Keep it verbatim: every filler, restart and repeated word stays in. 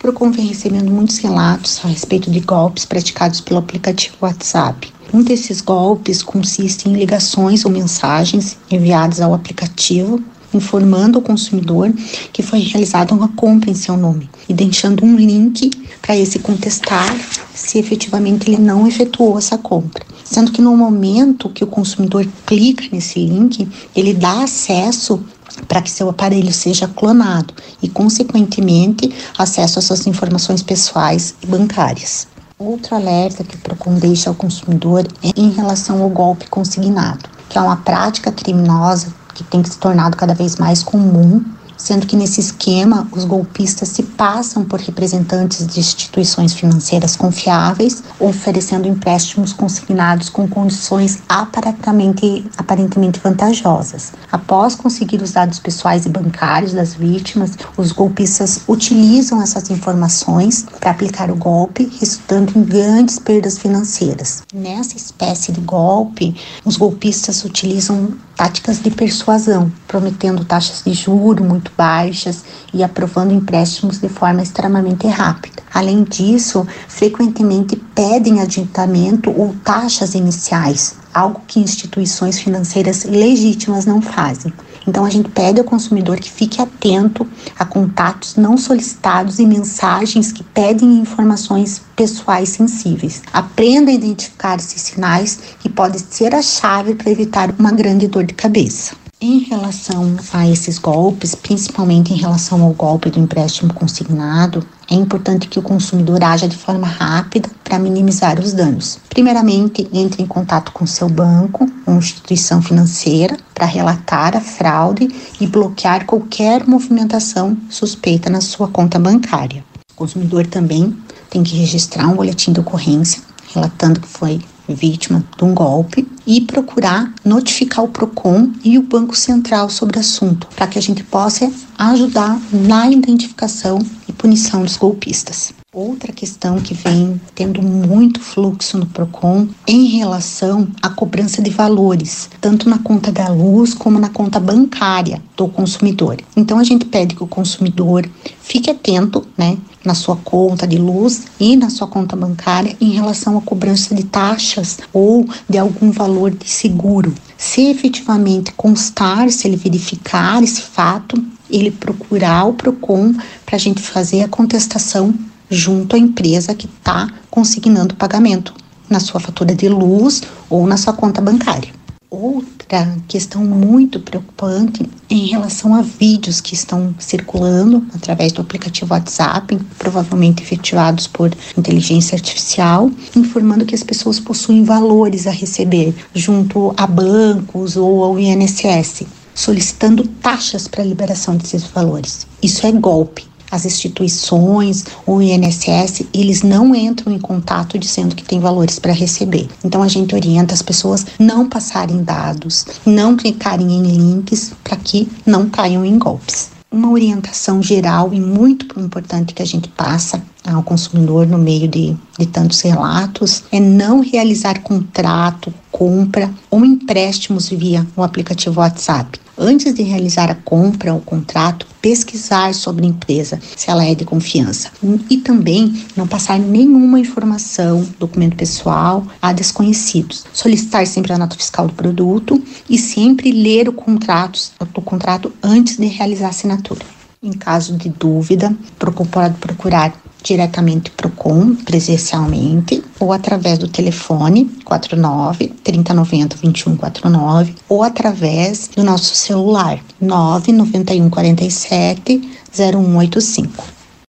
Procon vem recebendo muitos relatos a respeito de golpes praticados pelo aplicativo WhatsApp. Um desses golpes consiste em ligações ou mensagens enviadas ao aplicativo informando o consumidor que foi realizada uma compra em seu nome e deixando um link para esse contestar se efetivamente ele não efetuou essa compra. Sendo que no momento que o consumidor clica nesse link, ele dá acesso para que seu aparelho seja clonado e, consequentemente, acesso às suas informações pessoais e bancárias. Outro alerta que o Procon deixa ao consumidor é em relação ao golpe consignado, que é uma prática criminosa que tem se tornado cada vez mais comum, sendo que nesse esquema os golpistas se passam por representantes de instituições financeiras confiáveis, oferecendo empréstimos consignados com condições aparentemente, aparentemente vantajosas. Após conseguir os dados pessoais e bancários das vítimas, os golpistas utilizam essas informações para aplicar o golpe, resultando em grandes perdas financeiras. Nessa espécie de golpe, os golpistas utilizam táticas de persuasão, prometendo taxas de juros muito baixas e aprovando empréstimos de forma extremamente rápida. Além disso, frequentemente pedem adiantamento ou taxas iniciais, algo que instituições financeiras legítimas não fazem. Então, a gente pede ao consumidor que fique atento a contatos não solicitados e mensagens que pedem informações pessoais sensíveis. Aprenda a identificar esses sinais que podem ser a chave para evitar uma grande dor de cabeça. Em relação a esses golpes, principalmente em relação ao golpe do empréstimo consignado, é importante que o consumidor haja de forma rápida para minimizar os danos. Primeiramente, entre em contato com seu banco ou instituição financeira para relatar a fraude e bloquear qualquer movimentação suspeita na sua conta bancária. O consumidor também tem que registrar um boletim de ocorrência relatando que foi vítima de um golpe e procurar notificar o Procon e o Banco Central sobre o assunto, para que a gente possa ajudar na identificação e punição dos golpistas. Outra questão que vem tendo muito fluxo no Procon é em relação à cobrança de valores, tanto na conta da luz como na conta bancária do consumidor. Então a gente pede que o consumidor fique atento, né, na sua conta de luz e na sua conta bancária em relação à cobrança de taxas ou de algum valor de seguro. Se efetivamente constar, se ele verificar esse fato, ele procurar o Procon para a gente fazer a contestação junto à empresa que está consignando o pagamento na sua fatura de luz ou na sua conta bancária. Outra questão muito preocupante é em relação a vídeos que estão circulando através do aplicativo WhatsApp, provavelmente efetivados por inteligência artificial, informando que as pessoas possuem valores a receber junto a bancos ou ao I N S S, solicitando taxas para a liberação desses valores. Isso é golpe. As instituições, o I N S S, eles não entram em contato dizendo que tem valores para receber. Então, a gente orienta as pessoas não passarem dados, não clicarem em links para que não caiam em golpes. Uma orientação geral e muito importante que a gente passa ao consumidor no meio de, de tantos relatos é não realizar contrato, compra ou empréstimos via o aplicativo WhatsApp. Antes de realizar a compra ou contrato, pesquisar sobre a empresa, se ela é de confiança. E também não passar nenhuma informação, documento pessoal, a desconhecidos. Solicitar sempre a nota fiscal do produto e sempre ler o contrato, o contrato antes de realizar a assinatura. Em caso de dúvida, pode procurar diretamente Procon, presencialmente, ou através do telefone quatro nove, trinta, noventa, vinte e um quarenta e nove, ou através do nosso celular nove nove um, quatro sete, zero um oito cinco.